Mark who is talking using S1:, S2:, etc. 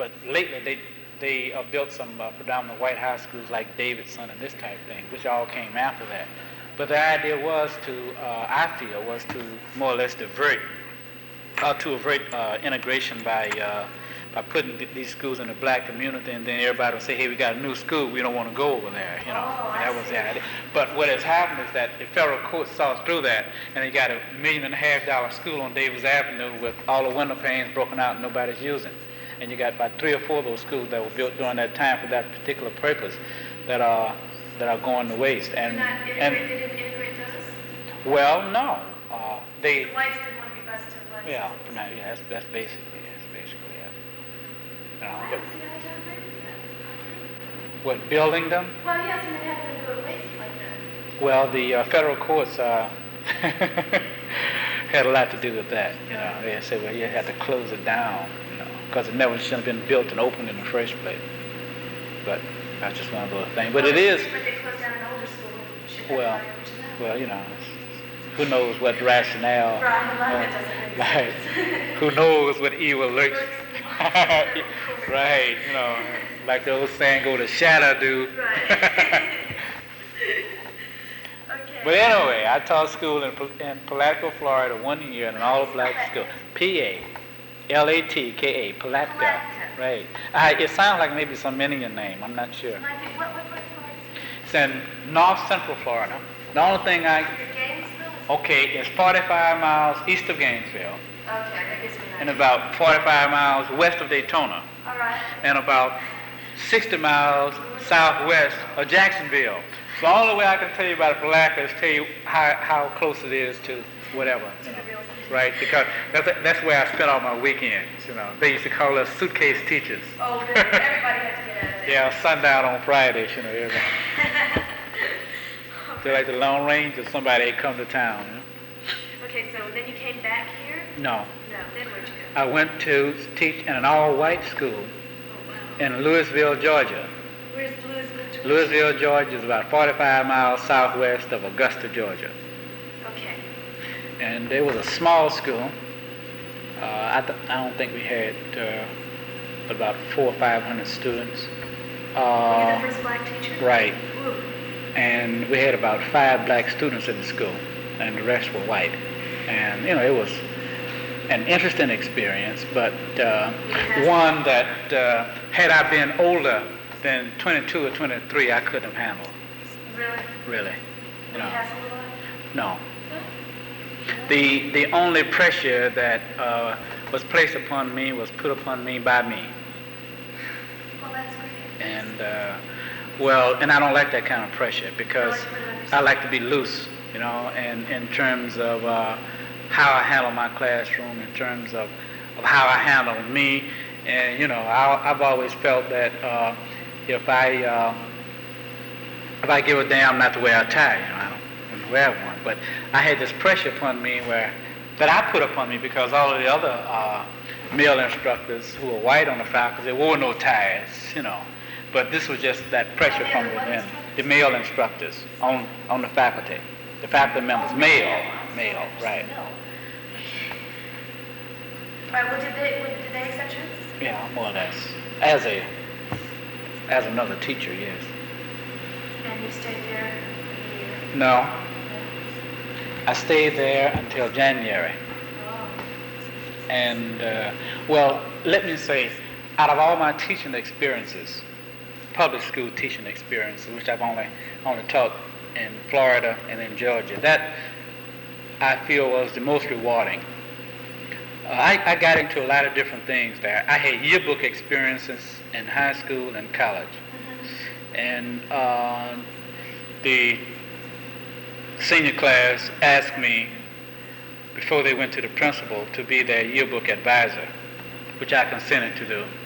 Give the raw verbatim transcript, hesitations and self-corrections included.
S1: but lately they they uh, built some uh, predominant white high schools like Davidson and this type of thing, which all came after that. But the idea was to, uh, I feel, was to more or less divert, uh, to avert uh, integration by uh, by putting th- these schools in the black community, and then everybody would say, hey, we got a new school, we don't want to go over there, you know.
S2: Oh,
S1: that was the idea. But what has happened is that the federal court saw through that, and they got a million and a half dollar school on Davis Avenue with all the window panes broken out and nobody's using. And you got about three or four of those schools that were built during that time for that particular purpose that are that are going to waste. And,
S2: Did not integrate,
S1: and
S2: they didn't integrate those?
S1: well, no, uh, they.
S2: The whites didn't want to be bused to the blacks.
S1: Yeah, no, yeah, that's that's basically, that's basically it. You know,
S2: I
S1: but
S2: don't see how y'all agree with that.
S1: what, building them?
S2: Well, yes, and they have them go to waste like that.
S1: Well, the uh, federal courts uh, had a lot to do with that. You know, they said, well, you had to close it down, you know, because it never should have been built and opened in the first place. But that's just one of those things. But it is.
S2: But they closed down an older school. Should
S1: Well,
S2: everybody over to that?
S1: well, you know, it's, who knows what rationale?
S2: Right, a lot of it
S1: uh,
S2: doesn't make
S1: right.
S2: sense.
S1: Who knows what evil lurks? Right. You know, like the old saying, go to shadow do.
S2: Right. Okay.
S1: But anyway, I taught school in, in Palatka, Florida, one year in an all-black school. P A L A T K A, Palatka.
S2: Palatka.
S1: Right. I, it sounds like maybe some Indian name. I'm not sure.
S2: Might be, what, what, what, what?
S1: It's in North Central Florida. The only thing I,
S2: Gainesville?
S1: okay, it's forty-five miles east of Gainesville
S2: Okay, that gives me
S1: and
S2: an idea.
S1: about forty-five miles west of Daytona
S2: All right.
S1: and about sixty miles southwest of Jacksonville. So the only way I can tell you about Palatka is tell you how, how close it is to whatever, you know, right? Because that's, that's where I spent all my weekends, you know. They used to call us suitcase teachers.
S2: Oh, then everybody had to get out of there.
S1: Yeah, sundown on Fridays, you know. Everybody. They're like the Lone Ranger, somebody that come to town, you know.
S2: Okay, so then you came back here?
S1: No,
S2: No, then where'd you go?
S1: I went to teach in an all-white school
S2: Oh, wow.
S1: in Louisville, Georgia.
S2: Where's Louisville, Georgia?
S1: Louisville, Georgia is about forty-five miles southwest of Augusta, Georgia.
S2: Okay.
S1: And it was a small school. Uh, I, th- I don't think we had uh, about four or five hundred students.
S2: Were
S1: Uh,
S2: you the first black teacher?
S1: right.
S2: Ooh.
S1: And we had about five black students in the school, and the rest were white. And you know, it was an interesting experience, but uh, one that uh, had I been older than twenty-two or twenty-three, I couldn't have handled.
S2: Really?
S1: Really,
S2: Were
S1: you
S2: you
S1: know.
S2: hassled a lot?
S1: No. The the only pressure that uh, was placed upon me was put upon me by me.
S2: Well, that's great.
S1: And uh, well, and I don't like that kind of pressure because I like to be loose, you know, and in terms of uh, how I handle my classroom, in terms of, of how I handle me, and you know, I, I've always felt that uh, if I uh, if I give a damn not to wear a tie, you know, I don't, don't wear one, but I had this pressure upon me where that I put upon me because all of the other uh, male instructors who were white on the faculty wore no ties, you know. But this was just that pressure from within. The male instructors on, on the faculty. The faculty members, male, male, right.
S2: All right, well, did they, well, did they accept you?
S1: Yeah, more or less. As a, as another teacher, yes.
S2: And you stayed there a year?
S1: No, I stayed there until January.
S2: Oh.
S1: And, uh, well, let me say, out of all my teaching experiences, public school teaching experiences, which I've only only taught in Florida and in Georgia, that I feel was the most rewarding. Uh, I, I got into a lot of different things there. I had yearbook experiences in high school and college.
S2: Mm-hmm.
S1: And uh, the senior class asked me, before they went to the principal, to be their yearbook advisor, which I consented to do.